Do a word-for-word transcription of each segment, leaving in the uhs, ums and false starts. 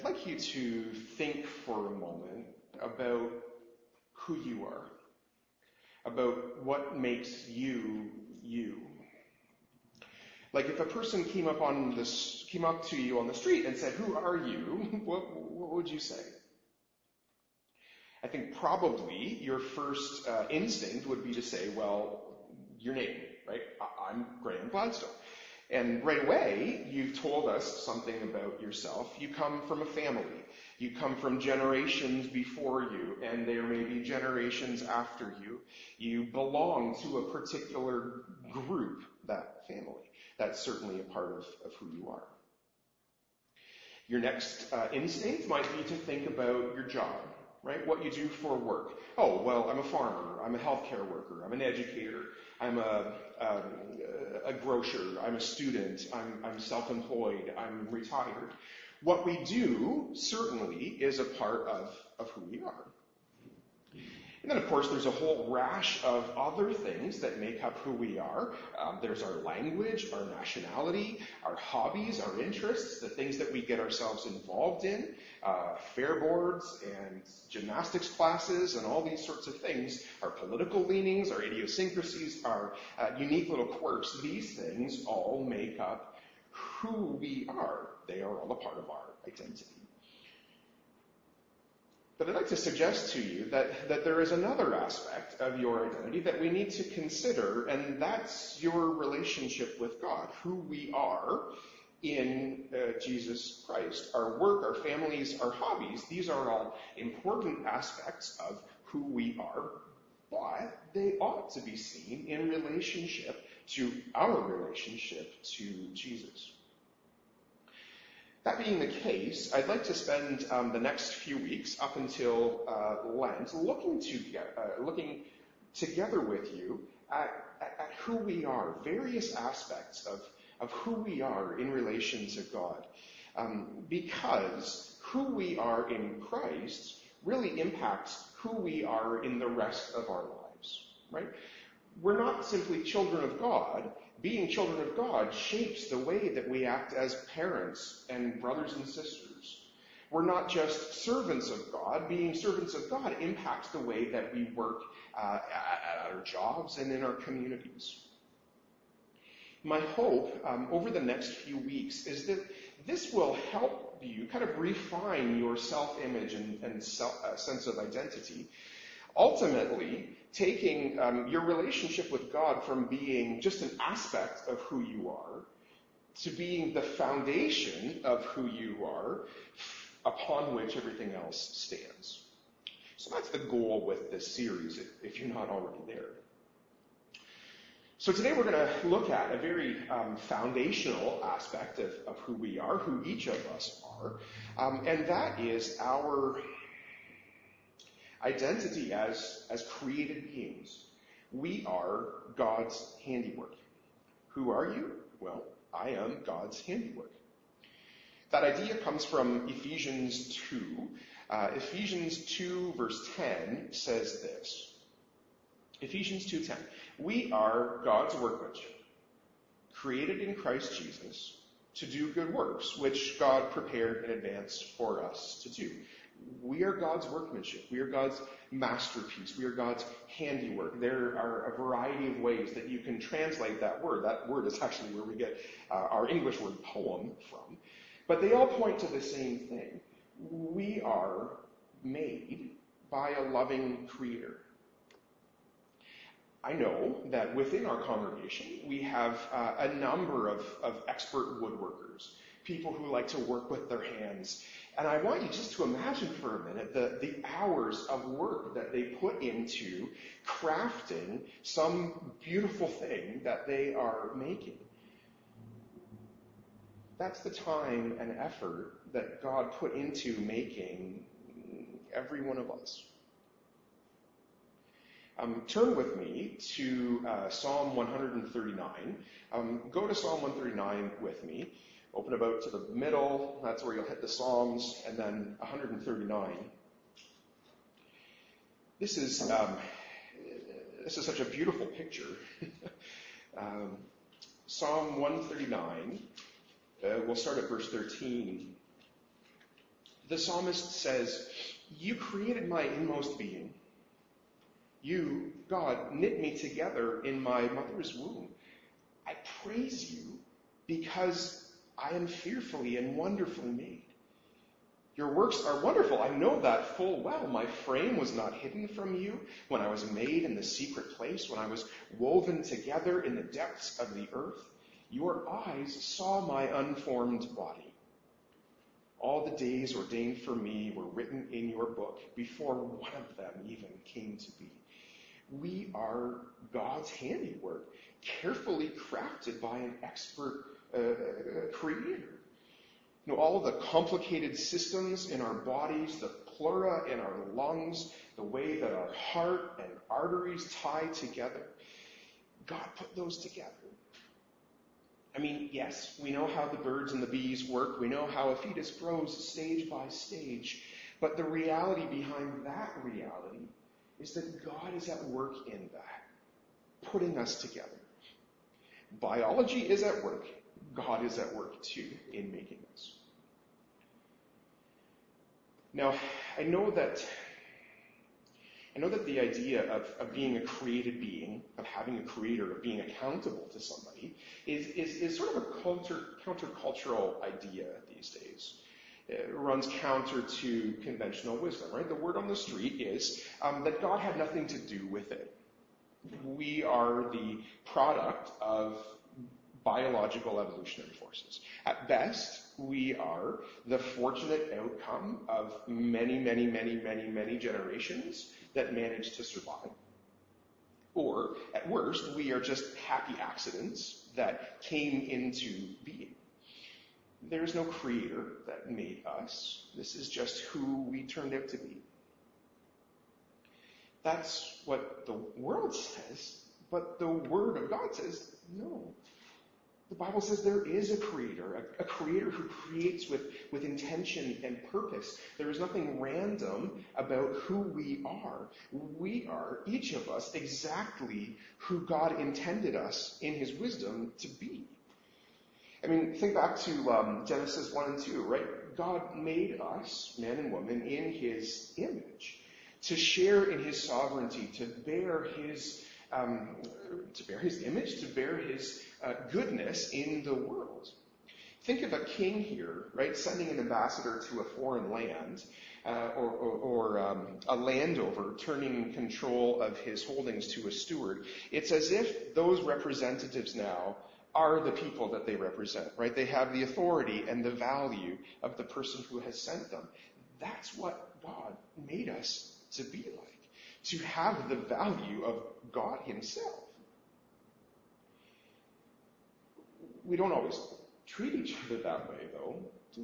I'd like you to think for a moment about who you are, about what makes you you. Like if a person came up on this, came up to you on the street and said, "Who are you?" What, what would you say? I think probably your first uh, instinct would be to say, "Well, your name, right? I- I'm Graham Gladstone." And right away, you've told us something about yourself. You come from a family. You come from generations before you, and there may be generations after you. You belong to a particular group, that family. That's certainly a part of, of who you are. Your next uh, instinct might be to think about your job, right? What you do for work. Oh, well, I'm a farmer. I'm a healthcare worker. I'm an educator. I'm a, um, a grocer. I'm a student. I'm, I'm self-employed. I'm retired. What we do, certainly, is a part of, of who we are. And then, of course, there's a whole rash of other things that make up who we are. Um, there's our language, our nationality, our hobbies, our interests, the things that we get ourselves involved in, uh, fair boards and gymnastics classes and all these sorts of things, our political leanings, our idiosyncrasies, our uh, unique little quirks. These things all make up who we are. They are all a part of our identity. But I'd like to suggest to you that, that there is another aspect of your identity that we need to consider, and that's your relationship with God, who we are in uh, Jesus Christ. Our work, our families, our hobbies, these are all important aspects of who we are, but they ought to be seen in relationship to our relationship to Jesus. That being the case, I'd like to spend um, the next few weeks up until uh, Lent looking, to, uh, looking together with you at, at, at who we are, various aspects of, of who we are in relation to God. Um, because who we are in Christ really impacts who we are in the rest of our lives, right? We're not simply children of God. Being children of God shapes the way that we act as parents and brothers and sisters. We're not just servants of God. Being servants of God impacts the way that we work uh, at, at our jobs and in our communities. My hope um, over the next few weeks is that this will help you kind of refine your self-image and, and self, uh, sense of identity. Ultimately, taking um, your relationship with God from being just an aspect of who you are to being the foundation of who you are upon which everything else stands. So that's the goal with this series, if, if you're not already there. So today we're going to look at a very um, foundational aspect of, of who we are, who each of us are, um, and that is our identity as, as created beings. We are God's handiwork. Who are you? Well, I am God's handiwork. That idea comes from Ephesians two. Uh, Ephesians two verse ten says this. Ephesians two ten. We are God's workmanship, created in Christ Jesus to do good works, which God prepared in advance for us to do. We are God's workmanship. We are God's masterpiece. We are God's handiwork. There are a variety of ways that you can translate that word. That word is actually where we get uh, our English word poem from. But they all point to the same thing. We are made by a loving creator. I know that within our congregation, we have uh, a number of, of expert woodworkers, people who like to work with their hands. And I want you just to imagine for a minute the, the hours of work that they put into crafting some beautiful thing that they are making. That's the time and effort that God put into making every one of us. Um, turn with me to uh, Psalm one thirty-nine. Um, go to Psalm one thirty-nine with me. Open about to the middle. That's where you'll hit the Psalms, and then one thirty-nine. This is um, this is such a beautiful picture. um, Psalm one thirty-nine. Uh, we'll start at verse thirteen. The psalmist says, you created my inmost being. You, God, knit me together in my mother's womb. I praise you because I am fearfully and wonderfully made. Your works are wonderful. I know that full well. My frame was not hidden from you when I was made in the secret place, when I was woven together in the depths of the earth. Your eyes saw my unformed body. All the days ordained for me were written in your book before one of them even came to be. We are God's handiwork, carefully crafted by an expert uh, creator. You know, all of the complicated systems in our bodies, the pleura in our lungs, the way that our heart and arteries tie together, God put those together. I mean, yes, we know how the birds and the bees work. We know how a fetus grows stage by stage. But the reality behind that reality is that God is at work in that, putting us together. Biology is at work. God is at work, too, in making us. Now, I know that I know that the idea of, of being a created being, of having a creator, of being accountable to somebody, is, is, is sort of a counter, countercultural idea these days. It runs counter to conventional wisdom, right? The word on the street is um, that God had nothing to do with it. We are the product of biological evolutionary forces. At best, we are the fortunate outcome of many, many, many, many, many generations that managed to survive. Or, at worst, we are just happy accidents that came into being. There's no creator that made us. This is just who we turned out to be. That's what the world says, but the Word of God says no. The Bible says there is a creator, a, a creator who creates with, with intention and purpose. There is nothing random about who we are. We are, each of us, exactly who God intended us in his wisdom to be. I mean, think back to um, Genesis one and two, right? God made us, man and woman, in his image, to share in his sovereignty, to bear his um, to bear his image, to bear his uh, goodness in the world. Think of a king here, right, sending an ambassador to a foreign land, uh, or, or, or um, a landover turning control of his holdings to a steward. It's as if those representatives now are the people that they represent, right? They have the authority and the value of the person who has sent them. That's what God made us to be like, to have the value of God himself. We don't always treat each other that way, though, do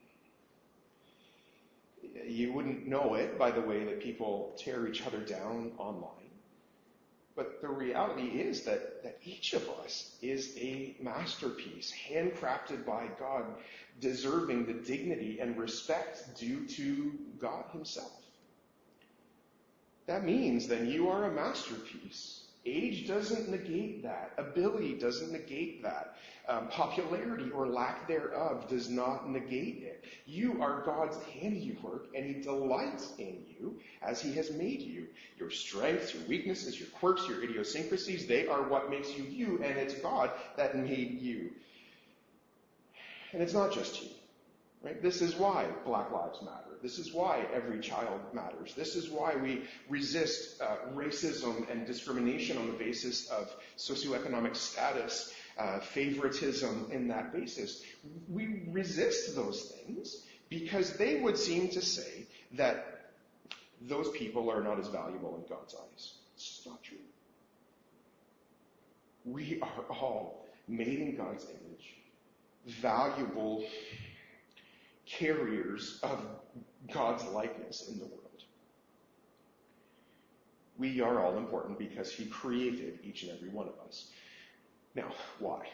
we? You wouldn't know it by the way that people tear each other down online. But the reality is that, that each of us is a masterpiece, handcrafted by God, deserving the dignity and respect due to God himself. That means then you are a masterpiece. Age doesn't negate that. Ability doesn't negate that. Um, popularity or lack thereof does not negate it. You are God's handiwork, and he delights in you as he has made you. Your strengths, your weaknesses, your quirks, your idiosyncrasies, they are what makes you you, and it's God that made you. And it's not just you. Right? This is why Black Lives Matter. This is why every child matters. This is why we resist uh, racism and discrimination on the basis of socioeconomic status, uh, favoritism in that basis. We resist those things because they would seem to say that those people are not as valuable in God's eyes. It's just not true. We are all made in God's image, valuable carriers of God's likeness in the world. We are all important because he created each and every one of us. Now, why?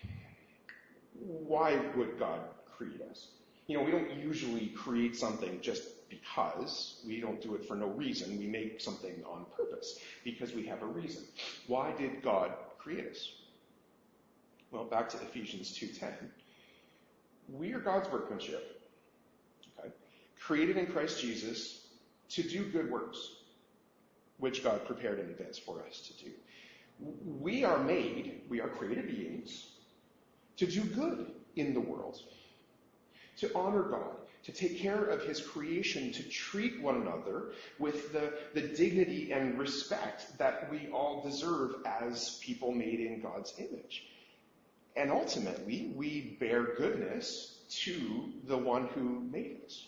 Why would God create us? You know, we don't usually create something just because. We don't do it for no reason. We make something on purpose because we have a reason. Why did God create us? Well, back to Ephesians two ten. We are God's workmanship, okay, created in Christ Jesus to do good works, which God prepared in advance for us to do. We are made, we are created beings, to do good in the world, to honor God, to take care of his creation, to treat one another with the, the dignity and respect that we all deserve as people made in God's image. And ultimately, we bear goodness to the one who made us.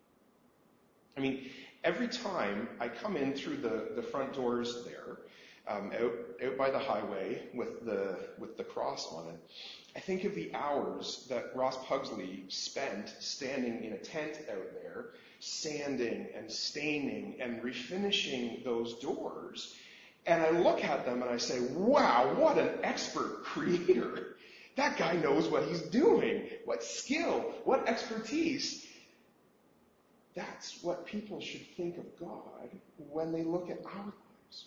I mean, every time I come in through the, the front doors there, um, out, out by the highway with the, with the cross on it, I think of the hours that Ross Pugsley spent standing in a tent out there, sanding and staining and refinishing those doors. And I look at them and I say, wow, what an expert creator. That guy knows what he's doing. What skill, what expertise. That's what people should think of God when they look at our lives.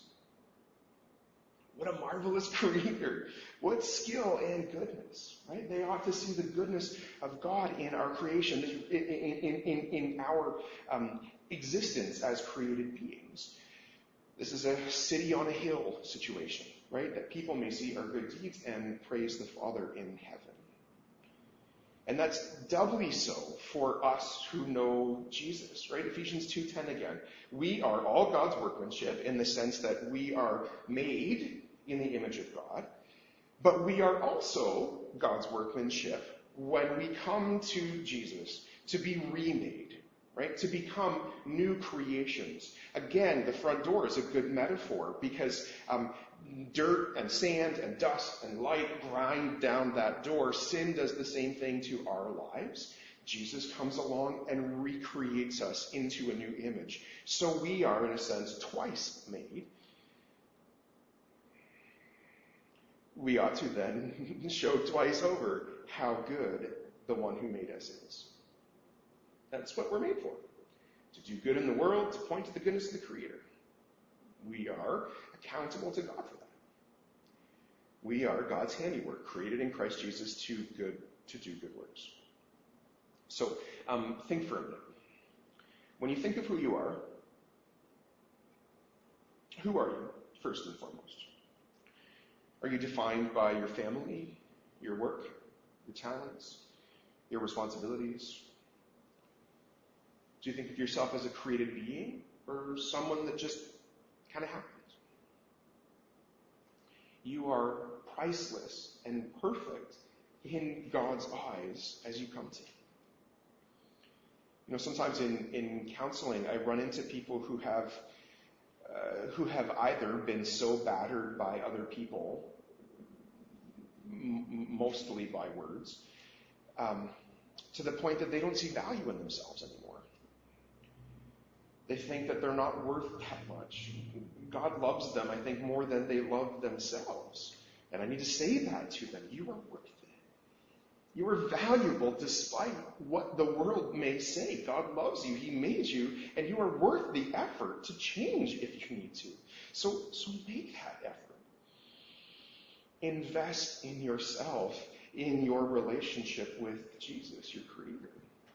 What a marvelous creator. What skill and goodness, right? They ought to see the goodness of God in our creation, in, in, in, in our um, existence as created beings. This is a city on a hill situation, right? That people may see our good deeds and praise the Father in heaven. And that's doubly so for us who know Jesus, right? Ephesians two ten again. We are all God's workmanship in the sense that we are made in the image of God, but we are also God's workmanship when we come to Jesus to be remade, right? To become new creations. Again, the front door is a good metaphor because um, dirt and sand and dust and light grind down that door. Sin does the same thing to our lives. Jesus comes along and recreates us into a new image. So we are, in a sense, twice made. We ought to then show twice over how good the one who made us is. That's what we're made for. To do good in the world, to point to the goodness of the Creator. We are accountable to God for that. We are God's handiwork, created in Christ Jesus to good to do good works. So um, think for a minute. When you think of who you are, who are you, first and foremost? Are you defined by your family, your work, your talents, your responsibilities? Do you think of yourself as a created being or someone that just kind of happens? You are priceless and perfect in God's eyes as you come to Him. You know, sometimes in, in counseling, I run into people who have uh, who have either been so battered by other people, m- mostly by words, um, to the point that they don't see value in themselves anymore. They think that they're not worth that much. God loves them, I think, more than they love themselves. And I need to say that to them. You are worth it. You are valuable despite what the world may say. God loves you. He made you. And you are worth the effort to change if you need to. So, so make that effort. Invest in yourself, in your relationship with Jesus, your Creator.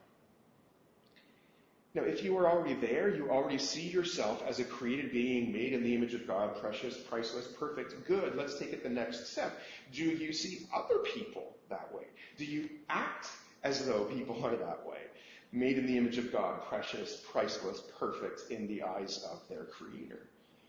Now, if you are already there, you already see yourself as a created being made in the image of God, precious, priceless, perfect, good. Let's take it the next step. Do you see other people that way? Do you act as though people are that way? Made in the image of God, precious, priceless, perfect in the eyes of their Creator.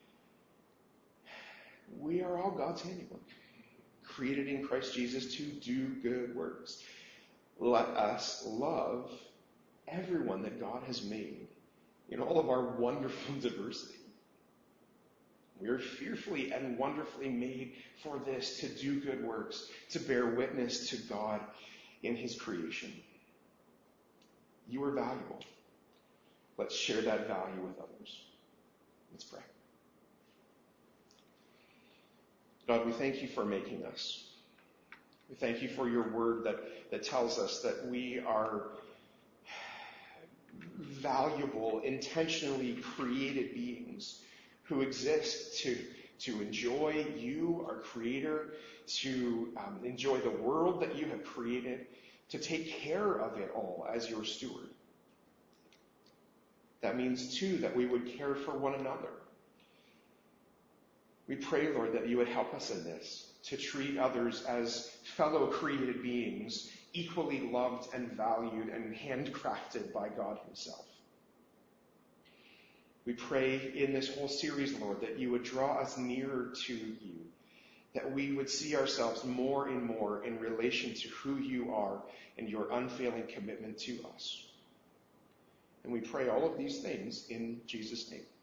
We are all God's handiwork, created in Christ Jesus to do good works. Let us love everyone that God has made in all of our wonderful diversity. We are fearfully and wonderfully made for this, to do good works, to bear witness to God in His creation. You are valuable. Let's share that value with others. Let's pray. God, we thank you for making us. We thank you for your word that, that tells us that we are valuable, intentionally created beings who exist to, to enjoy you, our Creator, to um, enjoy the world that you have created, to take care of it all as your steward. That means, too, that we would care for one another. We pray, Lord, that you would help us in this, to treat others as fellow created beings, equally loved and valued and handcrafted by God himself. We pray in this whole series, Lord, that you would draw us nearer to you, that we would see ourselves more and more in relation to who you are and your unfailing commitment to us. And we pray all of these things in Jesus' name.